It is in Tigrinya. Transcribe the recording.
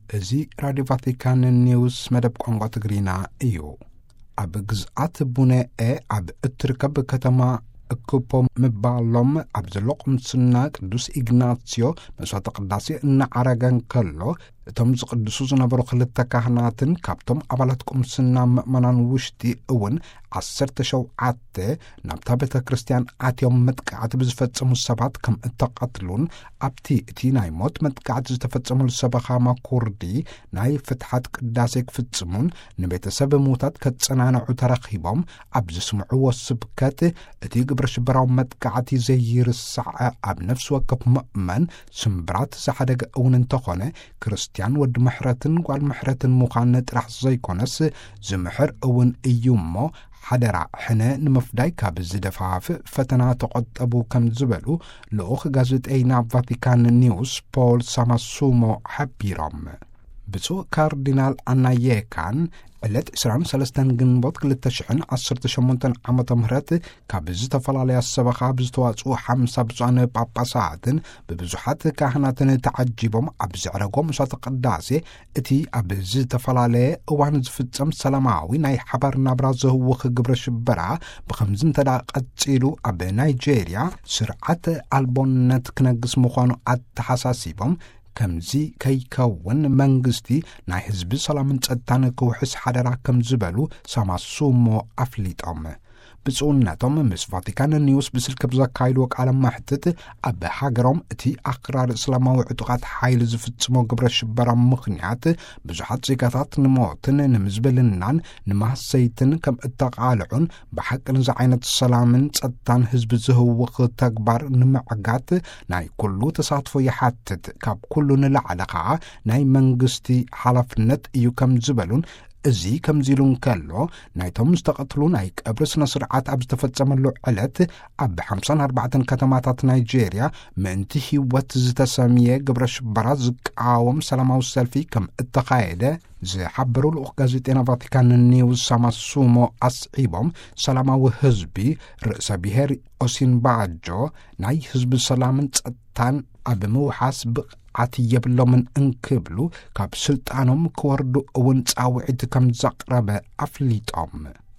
እዚ ራዲዮ ቫቲካን ኒውስ መደብ ቋንቋ ትግሪና እዩ። ኣብ ግዝኣት ቡነኤ ኣብ እትርከብ ከተማ እኩፖ ምባሎም ኣብ ዘሎ ቁምስና ቅዱስ ኢግናትዮ መስዋዕተ ቅዳሴ እናዓረገን ከሎ እቶም ዝቅድሱ ዝነበሩ ክልተ ካህናትን ካብቶም ኣባላት ቁምስና ምእመናን ውሽጢ እውን 17 ናብታ ቤተ ክርስቲያን ኣትዮም መጥቃዕቲ ብዝፈጸሙ ሰባት ከም እተቐትሉን ኣብቲ እቲ ናይ ሞት መጥቃዕቲ ዝተፈጸሙሉ ሰበኻ ማኩርዲ ናይ ፍትሓት ቅዳሴ ክፍጽሙን ንቤተሰብ ሙታት ከጸናንዑ ተረኺቦም ኣብ ዝስምዕዎ ስብከት እቲ ግብረ ሽበራዊ መጥቃዕቲ ዘይርሳዕ ኣብ ነፍሲ ወከፍ ምእመን ስምብራት ዝሓደገ እውን እንተኾነ ክርስቲያን ወዲ ምሕረትን ጓል ምሕረትን ምዃን ጥራሕ ዘይኮነስ ዝምሕር እውን እዩ እሞ ሓደራ ሕነ ንምፍዳይ ካብ ዝደፋፍእ ፈተና ተቆጠቡ ከም ዝበሉ ልኡኽ ጋዜጠኛ ቫቲካን ኒውስ ፖል ሳማሱሞ ሓቢሮም። ብፁዕ ካርዲናል አናየካን ዕለት 23 ግንቦት 2018 ዓመተ ምህረት ካብ ዝተፈላለያ ሰበኻ ብዝተዋፅኡ 50 ብፁዓን ጳጳሳትን ብብዙሓት ካህናትን ተዓጂቦም ኣብ ዝዕረጎም መስዋዕተ ቅዳሴ እቲ ኣብ ዝተፈላለየ እዋን ዝፍጸም ሰላማዊ ናይ ሓባር ናብራ ዘህውኽ ግብረ ሽበራ ብኸምዚ እንተዳቐፂሉ ኣብ ናይጄርያ ስርዓት ኣልቦነት ክነግስ ምዃኑ ኣተሓሳሲቦም ከምዚ ከይከውን መንግስቲ ናይ ህዝቢ ሰላምን ጸጥታን ክውሕስ ሓደራ ከም ዝበሉ ሳማሱሞ ኣፍሊጦም። ብጽኡነቶም ምስ ቫቲካን ኒውስ ብስልክ ብዘካይድዎ ቃለ መሕትት ኣብ ሃገሮም እቲ ኣክራሪ እስላማዊ ዕጡቓት ሓይሊ ዝፍጽሞ ግብረ ሽበራ ምኽንያት ብዙሓት ዜጋታት ንሞትን ንምዝብልናን ንማሰይትን ከም እተቓልዑን ብሓቂ ንዚ ዓይነት ሰላምን ጸጥታን ህዝቢ ዝህውኽ ተግባር ንምዕጋት ናይ ኩሉ ተሳትፎ ይሓትት ካብ ኩሉ ንላዕለ ከዓ ናይ መንግስቲ ሓላፍነት እዩ ከም ዝበሉን እዚ ከምዚሉን ከሎ ናይቶም ዝተቐትሉ ናይ ቀብሪ ስነ ስርዓት ኣብ ዝተፈጸመሉ ዕለት ኣብ 54 ከተማታት ናይጄርያ ምእንቲ ህይወት ዝተሰምየ ግብረ ሽበራ ዝቃወም ሰላማዊ ሰልፊ ከም እተኻየደ ዝሓበሩ ልኡኽ ጋዜጠና ቫቲካን ኒውስ ሳማሱሞ ኣስዒቦም ሰላማዊ ህዝቢ ርእሰ ብሔር ኦሲንባጆ ናይ ህዝቢ ሰላምን ጸጥታን ኣብ ምውሓስ ብቕዓት የብሎምን እንክብሉ ካብ ስልጣኖም ክወርዱ እውን ጻውዒት ከም ዘቕረበ ኣፍሊጦም።